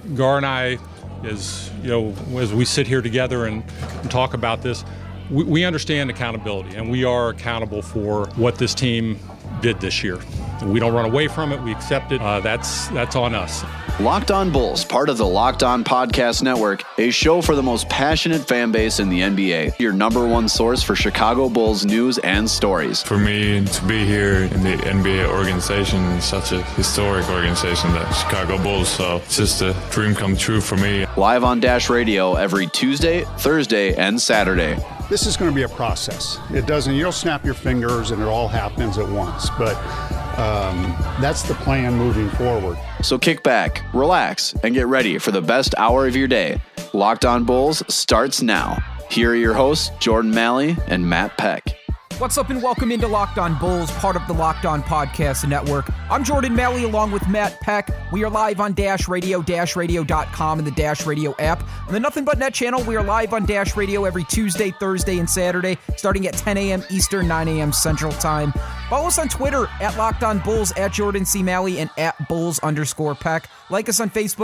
Gar and I, as we sit here together and talk about this, we understand accountability, and we are accountable for what this team did this year. We don't run away from it. We accept it. That's on us. Locked On Bulls, part of the Locked On Podcast Network, a show for the most passionate fan base in the NBA. Your number one source for Chicago Bulls news and stories. For me to be here in the NBA organization, is such a historic organization, the Chicago Bulls, so it's just a dream come true for me. Live on Dash Radio every Tuesday, Thursday, and Saturday. This is going to be a process. You don't snap your fingers and it all happens at once, but that's the plan moving forward. So kick back, relax, and get ready for the best hour of your day. Locked On Bulls starts now. Here are your hosts, Jordan Malley and Matt Peck. What's up and welcome into Locked On Bulls, part of the Locked On Podcast Network. I'm Jordan Malley along with Matt Peck. We are live on Dash Radio, DashRadio.com, and the Dash Radio app. On the Nothing But Net channel, we are live on Dash Radio every Tuesday, Thursday, and Saturday, starting at 10 a.m. Eastern, 9 a.m. Central Time. Follow us on Twitter at Locked On Bulls, at Jordan C. Malley, and at Bulls_Peck. Like us on Facebook,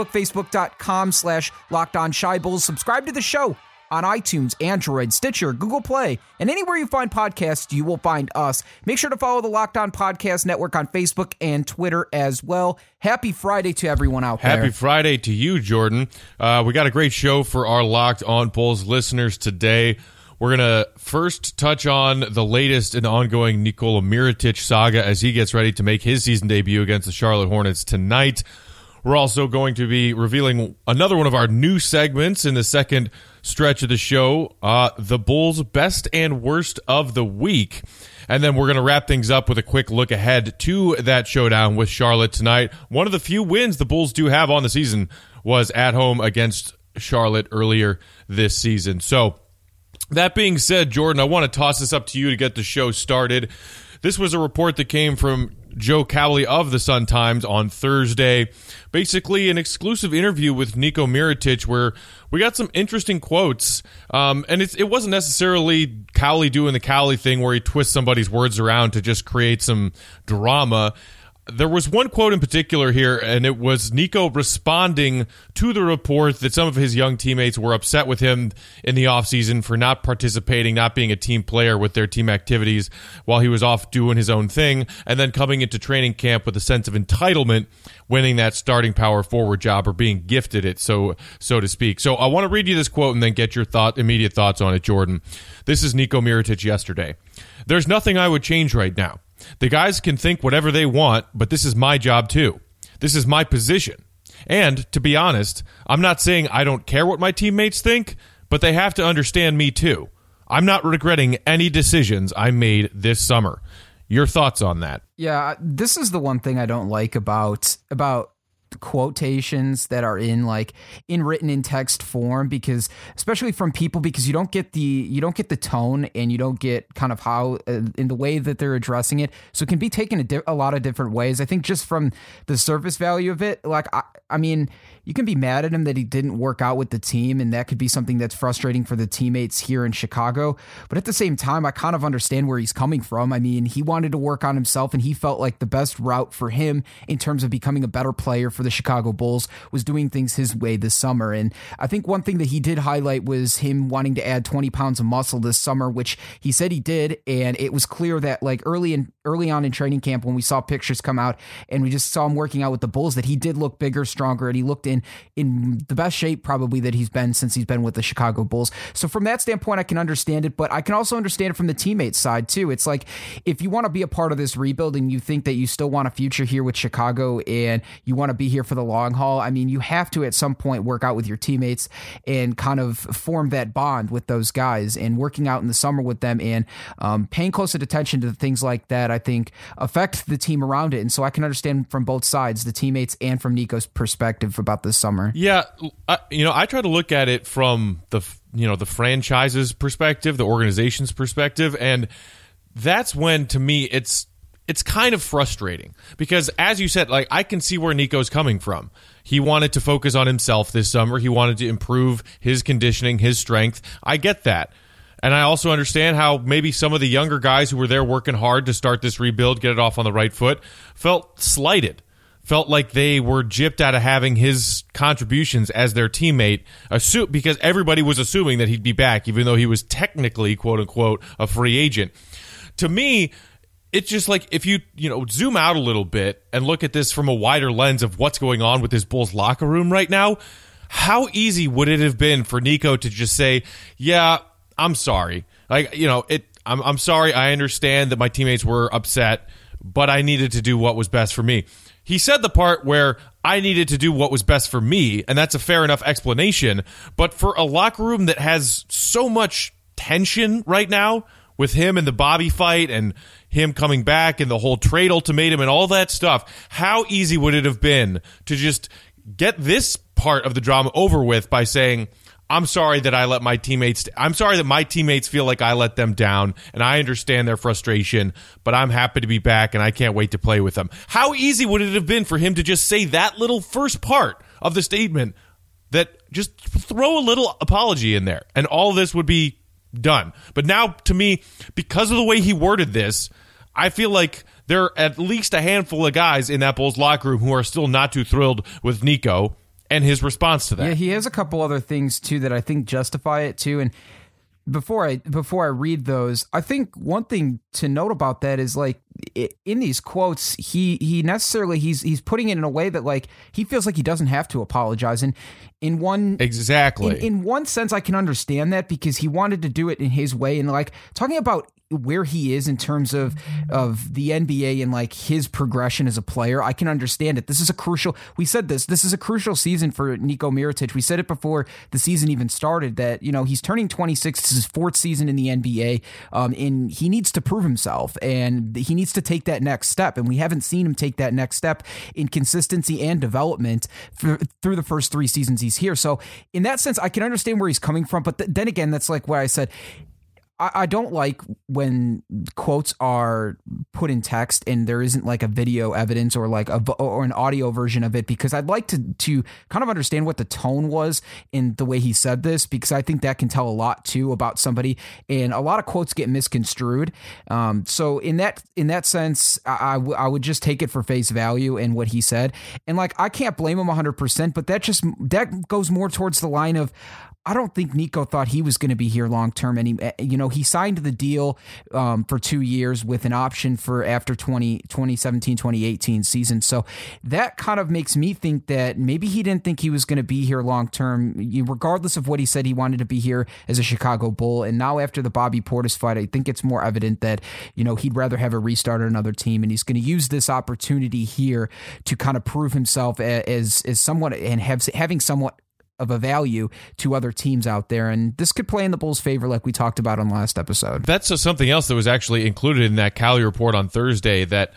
Facebook.com/LockedOnShyBulls. Subscribe to the show on iTunes, Android, Stitcher, Google Play, and anywhere you find podcasts, you will find us. Make sure to follow the Locked On Podcast Network on Facebook and Twitter as well. Happy Friday to everyone out there. Happy Friday to you, Jordan. We got a great show for our Locked On Bulls listeners today. We're going to first touch on the latest and ongoing Nikola Mirotic saga as he gets ready to make his season debut against the Charlotte Hornets tonight. We're also going to be revealing another one of our new segments in the second stretch of the show, the Bulls' best and worst of the week. And then we're going to wrap things up with a quick look ahead to that showdown with Charlotte tonight. One of the few wins the Bulls do have on the season was at home against Charlotte earlier this season. So that being said, Jordan, I want to toss this up to you to get the show started. This was a report that came from Joe Cowley of the Sun-Times on Thursday. Basically, an exclusive interview with Niko Mirotic where we got some interesting quotes. And it wasn't necessarily Cowley doing the Cowley thing where he twists somebody's words around to just create some drama. There was one quote in particular here, and it was Niko responding to the report that some of his young teammates were upset with him in the offseason for not participating, not being a team player with their team activities while he was off doing his own thing, and then coming into training camp with a sense of entitlement, winning that starting power forward job or being gifted it, so to speak. So I want to read you this quote and then get your immediate thoughts on it, Jordan. This is Niko Mirotic yesterday. "There's nothing I would change right now. The guys can think whatever they want, but this is my job too. This is my position. And, to be honest, I'm not saying I don't care what my teammates think, but they have to understand me too. I'm not regretting any decisions I made this summer." Your thoughts on that? Yeah, this is the one thing I don't like about quotations that are in written in text form, because especially from people, because you don't get the tone and you don't get kind of how in the way that they're addressing it, so it can be taken a lot of different ways. I think just from the surface value of it, I mean, you can be mad at him that he didn't work out with the team, and that could be something that's frustrating for the teammates here in Chicago. But at the same time, I kind of understand where he's coming from. I mean, he wanted to work on himself, and he felt like the best route for him in terms of becoming a better player for the Chicago Bulls was doing things his way this summer. And I think one thing that he did highlight was him wanting to add 20 pounds of muscle this summer, which he said he did. And it was clear that early on in training camp, when we saw pictures come out and we just saw him working out with the Bulls, that he did look bigger, stronger, and he looked in the best shape probably that he's been since he's been with the Chicago Bulls. So from that standpoint, I can understand it, but I can also understand it from the teammates side too. It's like, if you want to be a part of this rebuild and you think that you still want a future here with Chicago and you want to be here for the long haul, I mean, you have to at some point work out with your teammates and kind of form that bond with those guys, and working out in the summer with them and paying close attention to things like that, I think affect the team around it. And so I can understand from both sides, the teammates and from Niko's perspective about this summer. Yeah, I try to look at it from the franchise's perspective, the organization's perspective, and that's when, to me, it's kind of frustrating because, as you said, I can see where Niko's coming from. He wanted to focus on himself this summer. He wanted to improve his conditioning, his strength. I get that. And I also understand how maybe some of the younger guys who were there working hard to start this rebuild, get it off on the right foot, felt slighted, felt like they were gypped out of having his contributions as their teammate, because everybody was assuming that he'd be back, even though he was technically, quote unquote, a free agent. To me, it's just like if you zoom out a little bit and look at this from a wider lens of what's going on with this Bulls locker room right now, how easy would it have been for Nico to just say, yeah, I'm sorry. I'm sorry. I understand that my teammates were upset, but I needed to do what was best for me. He said the part where I needed to do what was best for me, and that's a fair enough explanation. But for a locker room that has so much tension right now with him and the Bobby fight and him coming back and the whole trade ultimatum and all that stuff, how easy would it have been to just get this part of the drama over with by saying, I'm sorry that I'm sorry that my teammates feel like I let them down, and I understand their frustration, but I'm happy to be back and I can't wait to play with them. How easy would it have been for him to just say that little first part of the statement, that just throw a little apology in there, and all this would be done. But now, to me, because of the way he worded this, I feel like there are at least a handful of guys in that Bulls locker room who are still not too thrilled with Nico and his response to that. Yeah, he has a couple other things too that I think justify it too. And before I read those, I think one thing to note about that is, like, in these quotes, he's putting it in a way that, like, he feels like he doesn't have to apologize. And in one sense, I can understand that, because he wanted to do it in his way. And, like, talking about where he is in terms of the NBA and, like, his progression as a player, I can understand it. This is a crucial season for Niko Mirotic. We said it before the season even started that, he's turning 26. This is his fourth season in the NBA, and he needs to prove himself, and he needs to take that next step. And we haven't seen him take that next step in consistency and development through the first 3 seasons he's here. So in that sense, I can understand where he's coming from. But then again, that's like what I said. I don't like when quotes are put in text and there isn't, like, a video evidence or, like, or an audio version of it, because I'd like to kind of understand what the tone was in the way he said this, because I think that can tell a lot too about somebody, and a lot of quotes get misconstrued. So in that sense, I would just take it for face value in what he said, and, like, I can't blame him 100%, but that goes more towards the line of, I don't think Nico thought he was going to be here long term. And he signed the deal for 2 years with an option for after 2017, 2018 season. So that kind of makes me think that maybe he didn't think he was going to be here long term, regardless of what he said. He wanted to be here as a Chicago Bull. And now after the Bobby Portis fight, I think it's more evident that, he'd rather have a restart at another team. And he's going to use this opportunity here to kind of prove himself as somewhat, and having somewhat of a value to other teams out there. And this could play in the Bulls' favor, like we talked about on the last episode. That's something else that was actually included in that Cali report on Thursday, that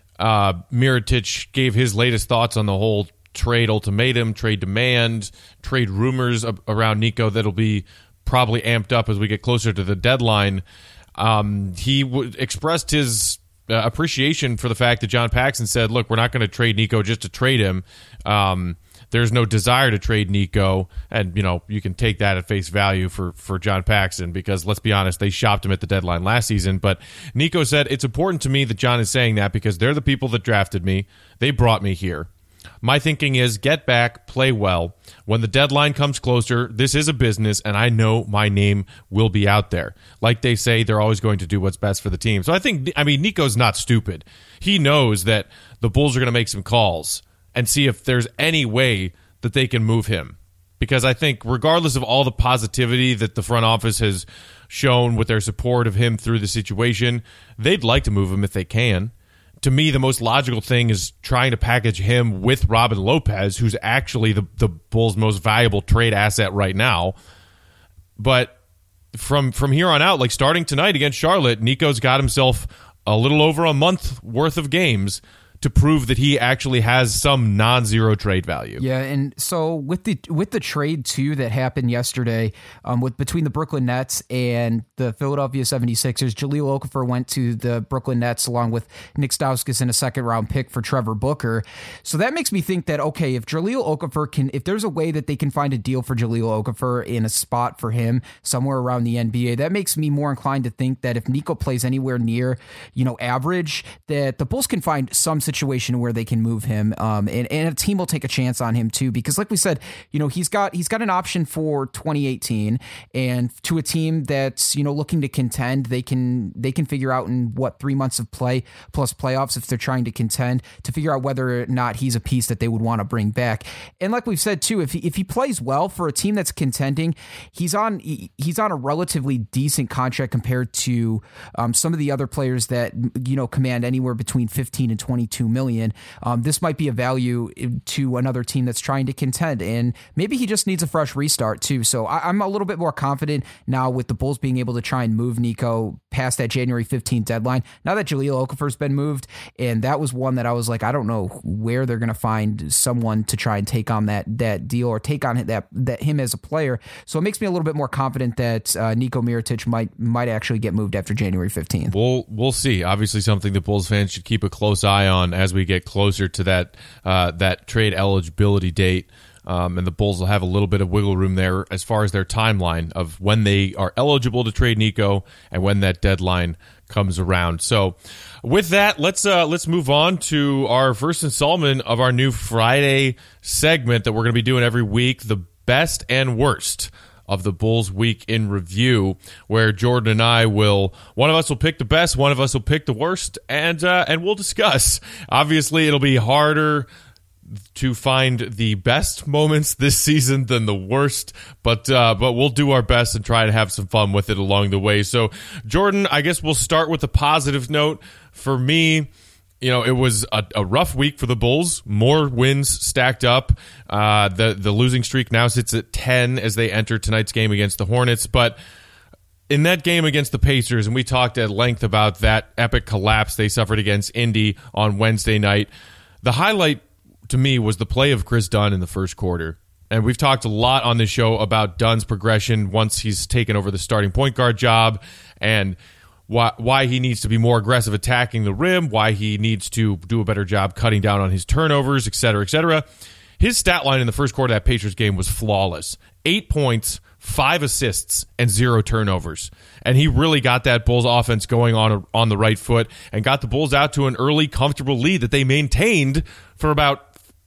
Mirotic gave his latest thoughts on the whole trade ultimatum, trade demand, trade rumors around Nico that'll be probably amped up as we get closer to the deadline. He expressed his appreciation for the fact that John Paxson said, look, we're not going to trade Nico just to trade him. There's no desire to trade Nico, and you can take that at face value for John Paxson, because let's be honest, they shopped him at the deadline last season. But Nico said, it's important to me that John is saying that, because they're the people that drafted me. They brought me here. My thinking is get back, play well. When the deadline comes closer, this is a business, and I know my name will be out there. Like they say, they're always going to do what's best for the team. So Nico's not stupid. He knows that the Bulls are going to make some calls and see if there's any way that they can move him. Because I think regardless of all the positivity that the front office has shown with their support of him through the situation, they'd like to move him if they can. To me, the most logical thing is trying to package him with Robin Lopez, who's actually the Bulls' most valuable trade asset right now. But from here on out, like starting tonight against Charlotte, Nico's got himself a little over a month worth of games to prove that he actually has some non-zero trade value. Yeah, and so with the trade too that happened yesterday, between the Brooklyn Nets and the Philadelphia 76ers, Jahlil Okafor went to the Brooklyn Nets along with Nick Stauskas and a second-round pick for Trevor Booker. So that makes me think that, okay, if Jahlil Okafor if there's a way that they can find a deal for Jahlil Okafor in a spot for him somewhere around the NBA, that makes me more inclined to think that if Nico plays anywhere near, average, that the Bulls can find some situation situation where they can move him, and a team will take a chance on him too, because like we said, he's got an option for 2018, and to a team that's looking to contend, they can figure out in 3 months of play plus playoffs, if they're trying to contend, to figure out whether or not he's a piece that they would want to bring back. And like we've said too, if he plays well for a team that's contending, he's on a relatively decent contract compared to some of the other players that command anywhere between 15 and 22 million. This might be a value to another team that's trying to contend, and maybe he just needs a fresh restart too. So I'm a little bit more confident now with the Bulls being able to try and move Nico past that January 15th deadline. Now that Jahlil Okafor's been moved, and that was one that I was like, I don't know where they're going to find someone to try and take on that deal or take on that him as a player. So it makes me a little bit more confident that Nico Mirotic might actually get moved after January 15th. We'll see. Obviously, something that Bulls fans should keep a close eye on as we get closer to that trade eligibility date. And the Bulls will have a little bit of wiggle room there as far as their timeline of when they are eligible to trade Nico and when that deadline comes around. So with that, let's move on to our first installment of our new Friday segment that we're going to be doing every week, the best and worst of the Bulls week in review, where Jordan and I one of us will pick the best, one of us will pick the worst, and we'll discuss. Obviously, it'll be harder to find the best moments this season than the worst, but we'll do our best and try to have some fun with it along the way. So, Jordan, I guess we'll start with a positive note. For me, it was a rough week for the Bulls. More wins stacked up. The losing streak now sits at 10 as they enter tonight's game against the Hornets. But in that game against the Pacers, and we talked at length about that epic collapse they suffered against Indy on Wednesday night, the highlight to me was the play of Chris Dunn in the first quarter. And we've talked a lot on this show about Dunn's progression once he's taken over the starting point guard job, and why he needs to be more aggressive attacking the rim, why he needs to do a better job cutting down on his turnovers, et cetera, et cetera. His stat line in the first quarter of that Pacers game was flawless. 8 points, 5 assists, and 0 turnovers. And he really got that Bulls offense going on the right foot and got the Bulls out to an early, comfortable lead that they maintained for about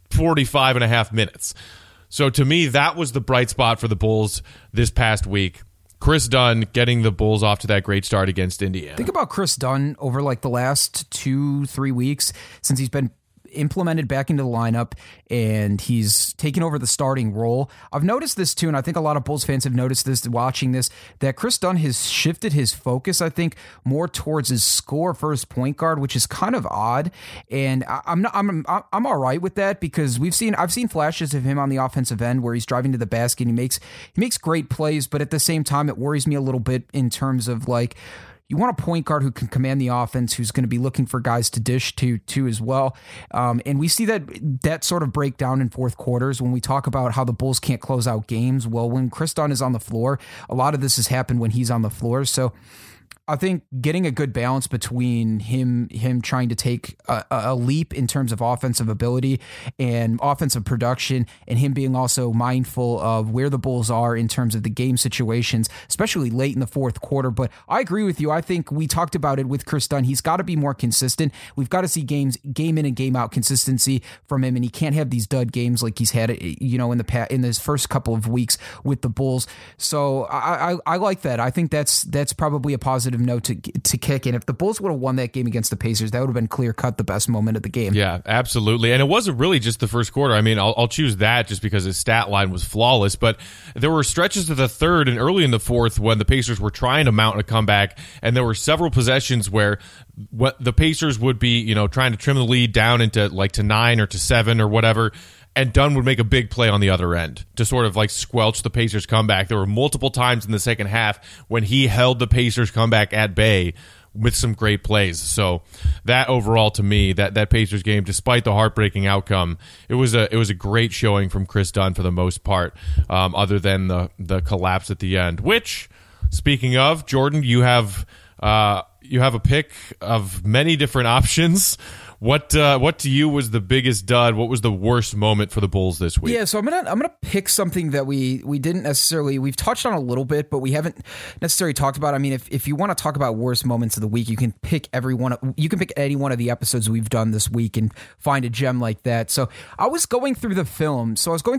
45 and a half minutes. So to me, that was the bright spot for the Bulls this past week. Chris Dunn getting the Bulls off to that great start against Indiana. Think about Chris Dunn over like the last 2-3 weeks since he's been implemented back into the lineup and he's taken over the starting role. I've noticed this too, and I think a lot of Bulls fans have noticed this watching this, that Chris Dunn has shifted his focus, I think, more towards his score first point guard, which is kind of odd. And I'm all right with that, because I've seen flashes of him on the offensive end where he's driving to the basket and he makes great plays, but at the same time it worries me a little bit in terms of like, you want a point guard who can command the offense, who's going to be looking for guys to dish to as well. And we see that sort of break down in fourth quarters when we talk about how the Bulls can't close out games. Well, when Chris Dunn is on the floor, a lot of this has happened when he's on the floor. So I think getting a good balance between him trying to take a leap in terms of offensive ability and offensive production, and him being also mindful of where the Bulls are in terms of the game situations, especially late in the fourth quarter. But I agree with you. I think we talked about it with Chris Dunn. He's got to be more consistent. We've got to see game in and game out consistency from him, and he can't have these dud games like he's had, in his first couple of weeks with the Bulls. So I like that. I think that's probably a positive note to kick in. If the Bulls would have won that game against the Pacers, that would have been clear cut the best moment of the game. Yeah, absolutely. And it wasn't really just the first quarter. I mean, I'll choose that just because his stat line was flawless, but there were stretches of the third and early in the fourth when the Pacers were trying to mount a comeback, and there were several possessions where the Pacers would be, trying to trim the lead down into to 9 or to 7 or whatever, and Dunn would make a big play on the other end to sort of squelch the Pacers comeback. There were multiple times in the second half when he held the Pacers comeback at bay with some great plays. So that overall, to me, that Pacers game, despite the heartbreaking outcome, it was a great showing from Chris Dunn for the most part, other than the collapse at the end. Which, speaking of, Jordan, you have a pick of many different options. What to you was the biggest dud? What was the worst moment for the Bulls this week? Yeah, so I'm gonna pick something that we didn't necessarily, we've touched on a little bit, but we haven't necessarily talked about. I mean, if you want to talk about worst moments of the week, you can pick any one of the episodes we've done this week and find a gem like that. So I was going through the film.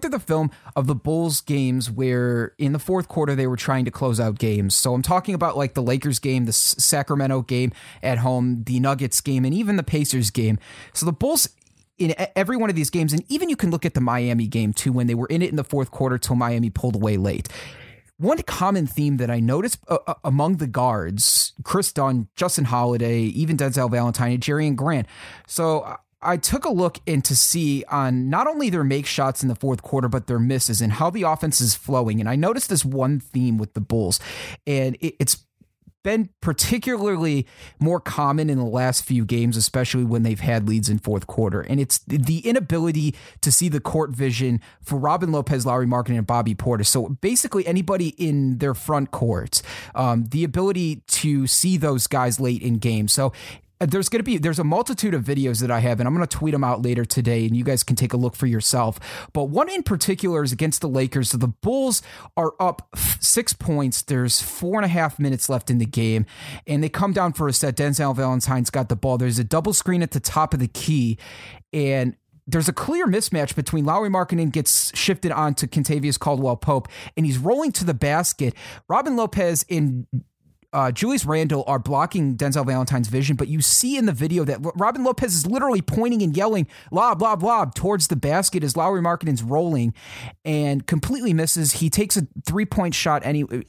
Of the Bulls games where in the fourth quarter they were trying to close out games. So I'm talking about like the Lakers game, the Sacramento game at home, the Nuggets game, and even the Pacers game. So the Bulls in every one of these games, and even you can look at the Miami game too, when they were in it in the fourth quarter till Miami pulled away late. One common theme that I noticed among the guards, Chris Dunn, Justin Holiday, even Denzel Valentine, and Jerry and Grant. So I took a look in to see on not only their make shots in the fourth quarter, but their misses and how the offense is flowing. And I noticed this one theme with the Bulls, and it's been particularly more common in the last few games, especially when they've had leads in fourth quarter. And it's the inability to see the court vision for Robin Lopez, Lauri Markkanen, and Bobby Portis. So basically anybody in their front court, the ability to see those guys late in games. So there's a multitude of videos that I have, and I'm going to tweet them out later today, and you guys can take a look for yourself. But one in particular is against the Lakers. So the Bulls are up 6 points. There's 4.5 minutes left in the game, and they come down for a set. Denzel Valentine's got the ball. There's a double screen at the top of the key, and there's a clear mismatch between Lauri Markkanen gets shifted onto Kentavious Caldwell-Pope, and he's rolling to the basket. Robin Lopez and Julius Randle are blocking Denzel Valentine's vision, but you see in the video that Robin Lopez is literally pointing and yelling lob, lob, lob towards the basket as Lauri Markkanen's rolling and completely misses. He takes a 3-point shot.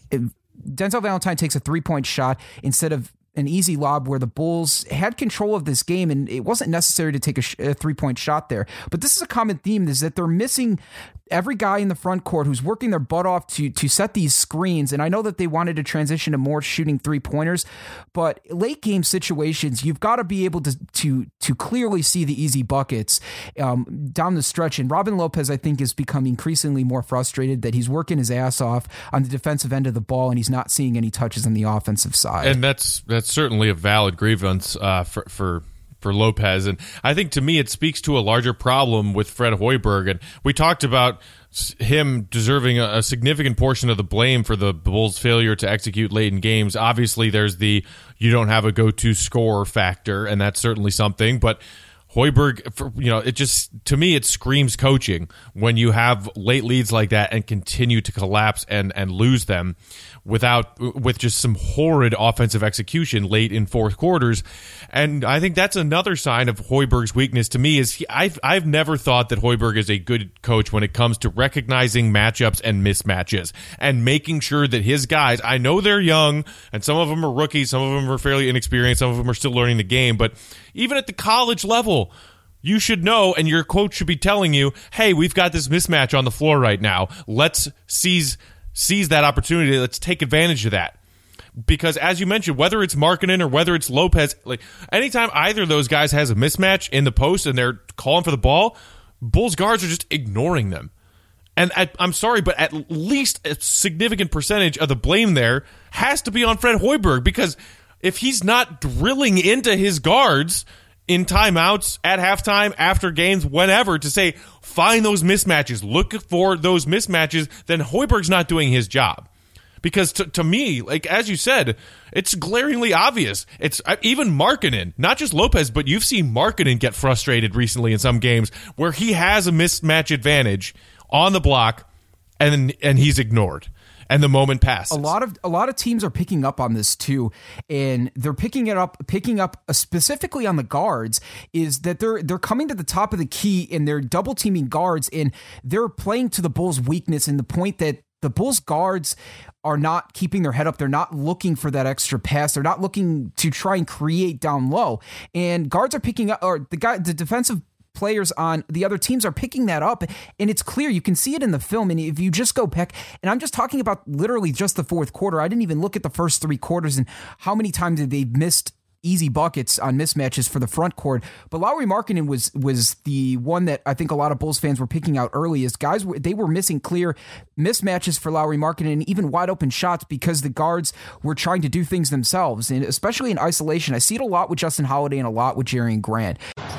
Denzel Valentine takes a 3-point shot instead of an easy lob where the Bulls had control of this game, and it wasn't necessary to take a 3-point shot there. But this is a common theme, is that they're missing every guy in the front court who's working their butt off to set these screens. And I know that they wanted to transition to more shooting 3-pointers, but late game situations, you've got to be able to clearly see the easy buckets down the stretch. And Robin Lopez, I think, is becoming increasingly more frustrated that he's working his ass off on the defensive end of the ball, and he's not seeing any touches on the offensive side. And that's certainly a valid grievance for Lopez. And I think, to me, it speaks to a larger problem with Fred Hoiberg. And we talked about him deserving a significant portion of the blame for the Bulls' failure to execute late in games. Obviously, there's the you don't have a go-to scorer factor, and that's certainly something. But Hoiberg, it just, to me, it screams coaching when you have late leads like that and continue to collapse and lose them with just some horrid offensive execution late in fourth quarters. And I think that's another sign of Hoiberg's weakness to me. Is I've never thought that Hoiberg is a good coach when it comes to recognizing matchups and mismatches and making sure that his guys, I know they're young and some of them are rookies, some of them are fairly inexperienced, some of them are still learning the game, but even at the college level, you should know, and your coach should be telling you, hey, we've got this mismatch on the floor right now. Let's seize that opportunity. Let's take advantage of that. Because as you mentioned, whether it's Markkanen or whether it's Lopez, like anytime either of those guys has a mismatch in the post and they're calling for the ball, Bulls guards are just ignoring them. And I'm sorry, but at least a significant percentage of the blame there has to be on Fred Hoiberg, because if he's not drilling into his guards in timeouts, at halftime, after games, whenever, to say, find those mismatches, look for those mismatches, then Hoiberg's not doing his job. Because to me, like as you said, it's glaringly obvious. It's even Markkanen, not just Lopez, but you've seen Markkanen get frustrated recently in some games where he has a mismatch advantage on the block and he's ignored. And the moment passes. A lot of teams are picking up on this too, and they're picking up specifically on the guards, is that they're coming to the top of the key and they're double teaming guards, and they're playing to the Bulls' weakness in the point that the Bulls guards are not keeping their head up. They're not looking for that extra pass. They're not looking to try and create down low, and guards are picking up, or the defensive players on the other teams are picking that up, and it's clear. You can see it in the film, and if you just go back, and I'm just talking about literally just the fourth quarter, I didn't even look at the first 3 quarters and how many times they've missed easy buckets on mismatches for the front court. But Lauri Markkanen was the one that I think a lot of Bulls fans were picking out early as guys, they were missing clear mismatches for Lauri Markkanen and even wide open shots because the guards were trying to do things themselves, and especially in isolation. I see it a lot with Justin Holiday and a lot with Jerian Grant.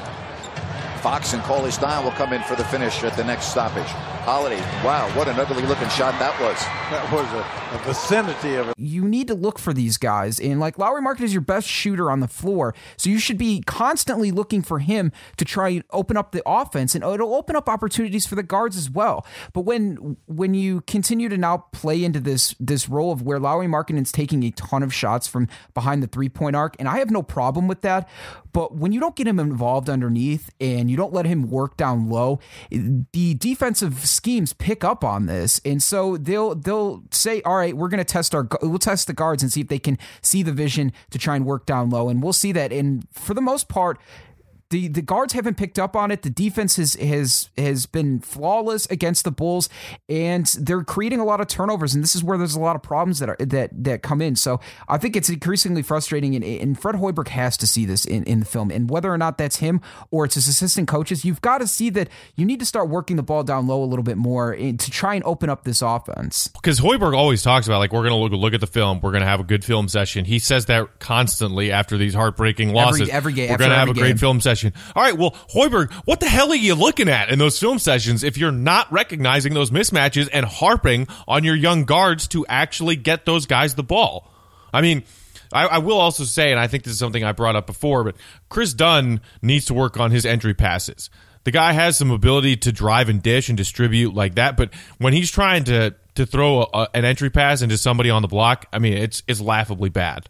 Fox and Cauley Stein will come in for the finish at the next stoppage. Holiday, wow, what an ugly-looking shot that was. That was a vicinity of it. You need to look for these guys, and like Lauri Markkanen is your best shooter on the floor, so you should be constantly looking for him to try and open up the offense, and it'll open up opportunities for the guards as well. But when you continue to now play into this role of where Lauri Markkanen's taking a ton of shots from behind the three-point arc, and I have no problem with that, but when you don't get him involved underneath and you don't let him work down low, the defensive schemes pick up on this, and so they'll say, all right, we'll test the guards and see if they can see the vision to try and work down low, and we'll see that. And for the most part, the guards haven't picked up on it. The defense has been flawless against the Bulls, and they're creating a lot of turnovers, and this is where there's a lot of problems that come in. So I think it's increasingly frustrating, and Fred Hoiberg has to see this in the film. And whether or not that's him or it's his assistant coaches, you've got to see that you need to start working the ball down low a little bit more to try and open up this offense. Because Hoiberg always talks about, like, we're going to look at the film, we're going to have a good film session. He says that constantly after these heartbreaking losses. Every game. We're going to have a great film session. All right, well, Hoiberg, what the hell are you looking at in those film sessions if you're not recognizing those mismatches and harping on your young guards to actually get those guys the ball? I mean, I will also say, and I think this is something I brought up before, but Chris Dunn needs to work on his entry passes. The guy has some ability to drive and dish and distribute like that, but when he's trying to throw an entry pass into somebody on the block, I mean, it's laughably bad.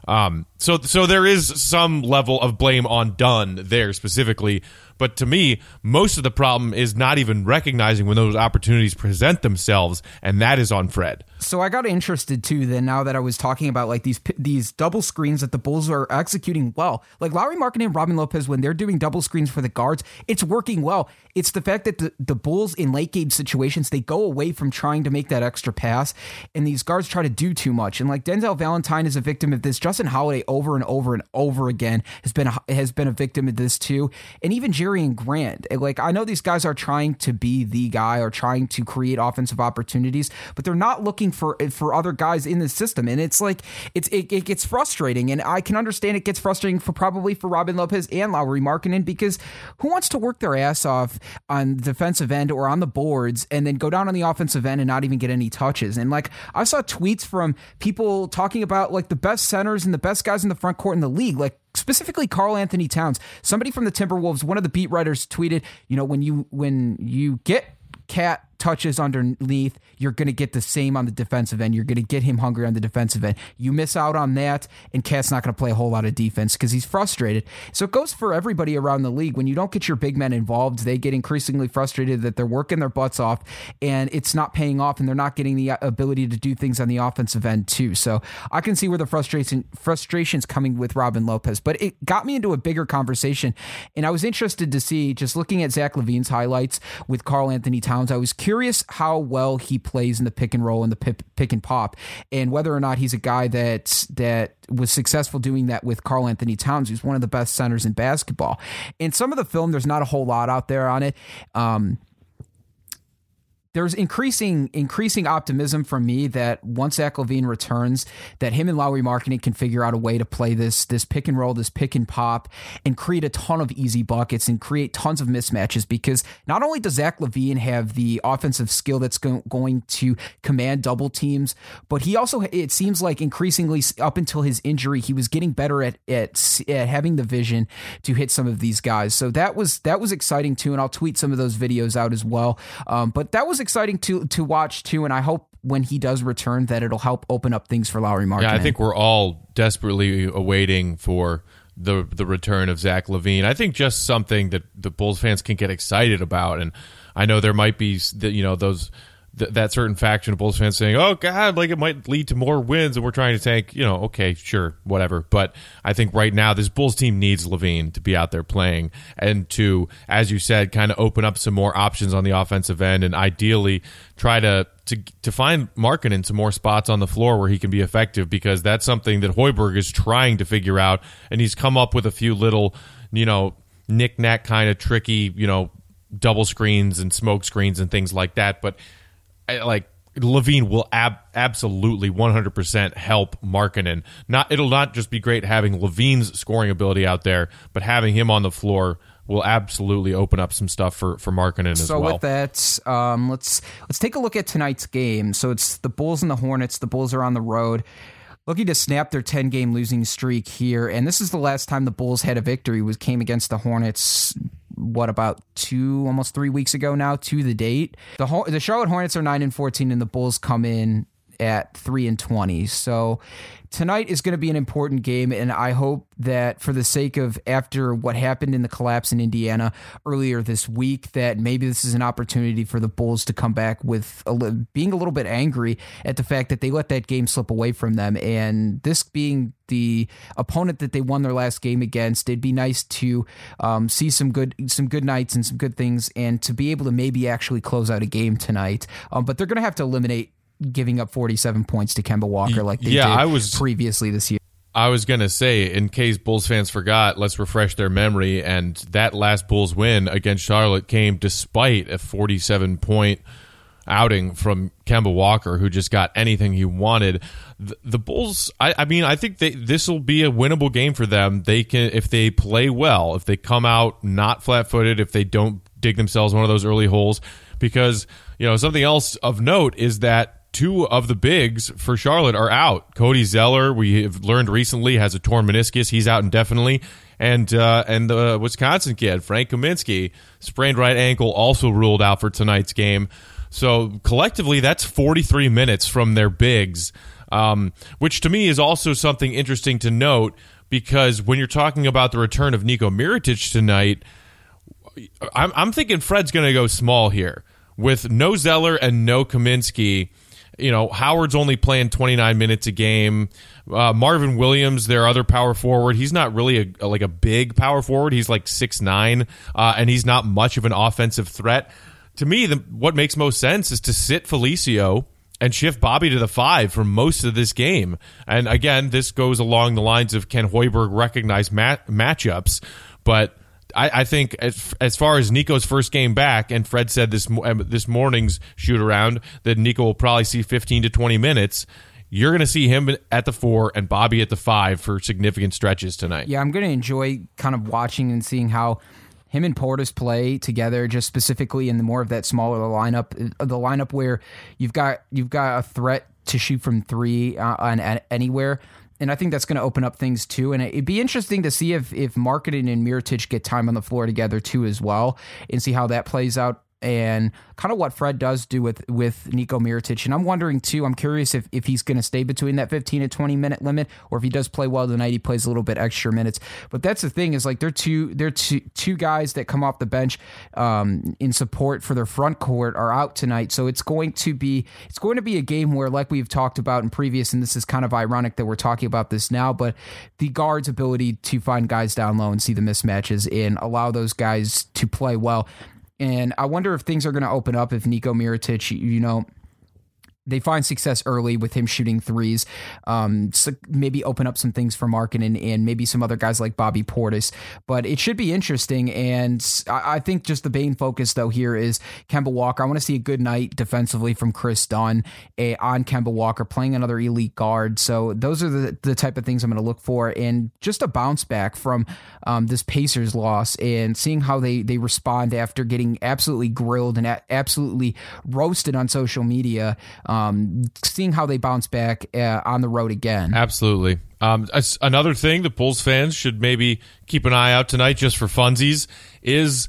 So there is some level of blame on Dunn there specifically, but to me, most of the problem is not even recognizing when those opportunities present themselves, and that is on Fred. So I got interested too then now that I was talking about like these double screens that the Bulls are executing well. Like Lauri Markkanen and Robin Lopez, when they're doing double screens for the guards, it's working well. It's the fact that the Bulls in late game situations, they go away from trying to make that extra pass, and these guards try to do too much. And like Denzel Valentine is a victim of this. Justin Holiday over and over and over again has been a victim of this too. And even Jerian Grant, like I know these guys are trying to be the guy or trying to create offensive opportunities, but they're not looking for other guys in the system. And it's like it gets frustrating, and I can understand it gets frustrating for Robin Lopez and Lauri Markkanen, because who wants to work their ass off on the defensive end or on the boards and then go down on the offensive end and not even get any touches? And like I saw tweets from people talking about like the best centers and the best guys in the front court in the league, like specifically Karl Anthony Towns. Somebody from the Timberwolves, one of the beat writers, tweeted, when you get Cat touches underneath, you're going to get the same on the defensive end. You're going to get him hungry on the defensive end. You miss out on that, and Cat's not going to play a whole lot of defense because he's frustrated. So it goes for everybody around the league. When you don't get your big men involved, they get increasingly frustrated that they're working their butts off and it's not paying off, and they're not getting the ability to do things on the offensive end too. So I can see where the frustration's coming with Robin Lopez, but it got me into a bigger conversation, and I was interested to see, just looking at Zach LaVine's highlights with Karl Anthony Towns, I was curious how well he plays in the pick and roll and the pick and pop, and whether or not he's a guy that was successful doing that with Karl Anthony Towns, who's one of the best centers in basketball. In some of the film, there's not a whole lot out there on it. There's increasing optimism from me that once Zach LaVine returns, that him and Lauri Markkanen can figure out a way to play this pick and roll, this pick and pop, and create a ton of easy buckets and create tons of mismatches, because not only does Zach LaVine have the offensive skill that's going to command double teams, but he also, it seems like increasingly up until his injury, he was getting better at having the vision to hit some of these guys. So that was exciting too, and I'll tweet some of those videos out as well. But that was exciting to watch too, and I hope when he does return that it'll help open up things for Lauri Markkanen. Yeah, I think we're all desperately awaiting for the return of Zach LaVine. I think just something that the Bulls fans can get excited about, and I know there might be that certain faction of Bulls fans saying, oh God, like it might lead to more wins and we're trying to tank, okay, sure, whatever. But I think right now this Bulls team needs LaVine to be out there playing and to, as you said, kind of open up some more options on the offensive end and ideally try to to find Markkanen some more spots on the floor where he can be effective, because that's something that Hoiberg is trying to figure out, and he's come up with a few little, knick-knack kind of tricky, double screens and smoke screens and things like that. But LaVine will absolutely 100% help Markkanen. It'll not just be great having LaVine's scoring ability out there, but having him on the floor will absolutely open up some stuff for Markkanen as well. So with that, let's take a look at tonight's game. So it's the Bulls and the Hornets. The Bulls are on the road, looking to snap their 10-game losing streak here. And this is the last time the Bulls had a victory, came against the Hornets, about almost 3 weeks ago now to the date. The Charlotte Hornets are 9-14, and the Bulls come in at 3-20. So tonight is going to be an important game, and I hope that for the sake of after what happened in the collapse in Indiana earlier this week, that maybe this is an opportunity for the Bulls to come back with being a little bit angry at the fact that they let that game slip away from them. And this being the opponent that they won their last game against, it'd be nice to see some good nights and some good things, and to be able to maybe actually close out a game tonight. But they're going to have to eliminate giving up 47 points to Kemba Walker like they did previously this year. I was going to say, in case Bulls fans forgot, let's refresh their memory. And that last Bulls win against Charlotte came despite a 47-point outing from Kemba Walker, who just got anything he wanted. The Bulls, I think this will be a winnable game for them. They can, if they play well, if they come out not flat-footed, if they don't dig themselves one of those early holes. Because, something else of note is that two of the bigs for Charlotte are out. Cody Zeller, we have learned recently, has a torn meniscus. He's out indefinitely. And the Wisconsin kid, Frank Kaminsky, sprained right ankle, also ruled out for tonight's game. So collectively, that's 43 minutes from their bigs, which to me is also something interesting to note, because when you're talking about the return of Niko Mirotic tonight, I'm thinking Fred's going to go small here. With no Zeller and no Kaminsky, Howard's only playing 29 minutes a game. Marvin Williams, their other power forward, he's not really a big power forward. He's like 6'9", and he's not much of an offensive threat. To me, what makes most sense is to sit Felicio and shift Bobby to the 5 for most of this game. And again, this goes along the lines of can Hoiberg recognize matchups, but I think as far as Nico's first game back, and Fred said this morning's shoot around that Nico will probably see 15 to 20 minutes, you're going to see him at the 4 and Bobby at the 5 for significant stretches tonight. Yeah, I'm going to enjoy kind of watching and seeing how him and Portis play together, just specifically in the more of that smaller lineup, the lineup where you've got a threat to shoot from 3 on anywhere. And I think that's going to open up things too. And it'd be interesting to see if Markkanen and Mirotic get time on the floor together too as well, and see how that plays out, and kind of what Fred does do with Niko Mirotic. And I'm wondering too, I'm curious if he's going to stay between that 15 to 20 minute limit, or if he does play well tonight, he plays a little bit extra minutes. But that's the thing, is like they're two guys that come off the bench in support for their front court are out tonight. So it's going to be a game where, like we've talked about in previous, and this is kind of ironic that we're talking about this now, but the guard's ability to find guys down low and see the mismatches and allow those guys to play well. And I wonder if things are going to open up if Niko Mirotic, they find success early with him shooting threes. So maybe open up some things for Markkanen and maybe some other guys like Bobby Portis. But it should be interesting. And I think just the main focus, though, here is Kemba Walker. I want to see a good night defensively from Chris Dunn on Kemba Walker, playing another elite guard. So those are the type of things I'm going to look for. And just a bounce back from this Pacers loss, and seeing how they respond after getting absolutely grilled and absolutely roasted on social media. Seeing how they bounce back on the road again. Absolutely. Another thing that Bulls fans should maybe keep an eye out tonight, just for funsies, is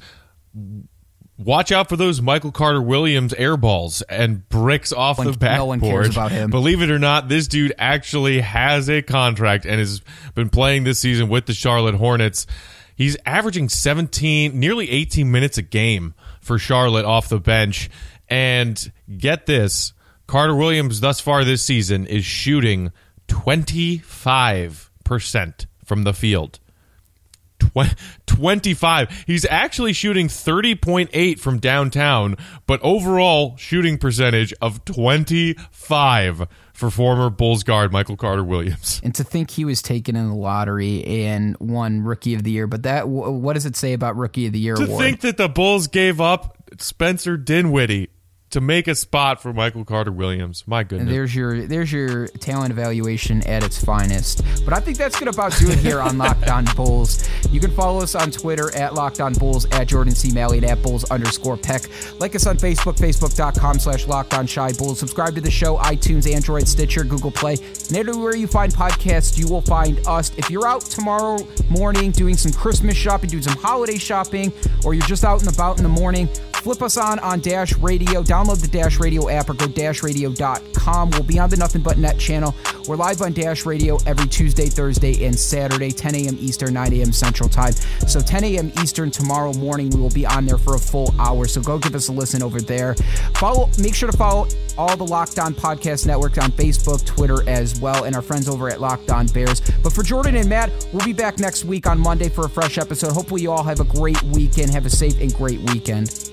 watch out for those Michael Carter Williams air balls and bricks off the backboard. No one cares about him. Believe it or not, this dude actually has a contract and has been playing this season with the Charlotte Hornets. He's averaging nearly 18 minutes a game for Charlotte off the bench. And get this, Carter Williams thus far this season is shooting 25% from the field. 25. He's actually shooting 30.8 from downtown, but overall shooting percentage of 25 for former Bulls guard Michael Carter-Williams. And to think he was taken in the lottery and won Rookie of the Year, but that what does it say about Rookie of the Year award? To think that the Bulls gave up Spencer Dinwiddie to make a spot for Michael Carter-Williams. My goodness. And there's your talent evaluation at its finest. But I think that's going to about do it here on Locked On Bulls. You can follow us on Twitter at Locked On Bulls, at Jordan C. Malley, and at Bulls_Peck. Like us on Facebook, facebook.com/LockedOnShyBulls. Subscribe to the show, iTunes, Android, Stitcher, Google Play. And everywhere you find podcasts, you will find us. If you're out tomorrow morning doing some Christmas shopping, doing some holiday shopping, or you're just out and about in the morning, flip us on Dash Radio. Download the Dash Radio app or go dashradio.com. We'll be on the Nothing But Net channel. We're live on Dash Radio every Tuesday, Thursday, and Saturday, 10 a.m. Eastern, 9 a.m. Central Time. So 10 a.m. Eastern tomorrow morning, we will be on there for a full hour. So go give us a listen over there. Make sure to follow all the Locked On Podcast Network on Facebook, Twitter as well, and our friends over at Locked On Bears. But for Jordan and Matt, we'll be back next week on Monday for a fresh episode. Hopefully you all have a great weekend. Have a safe and great weekend.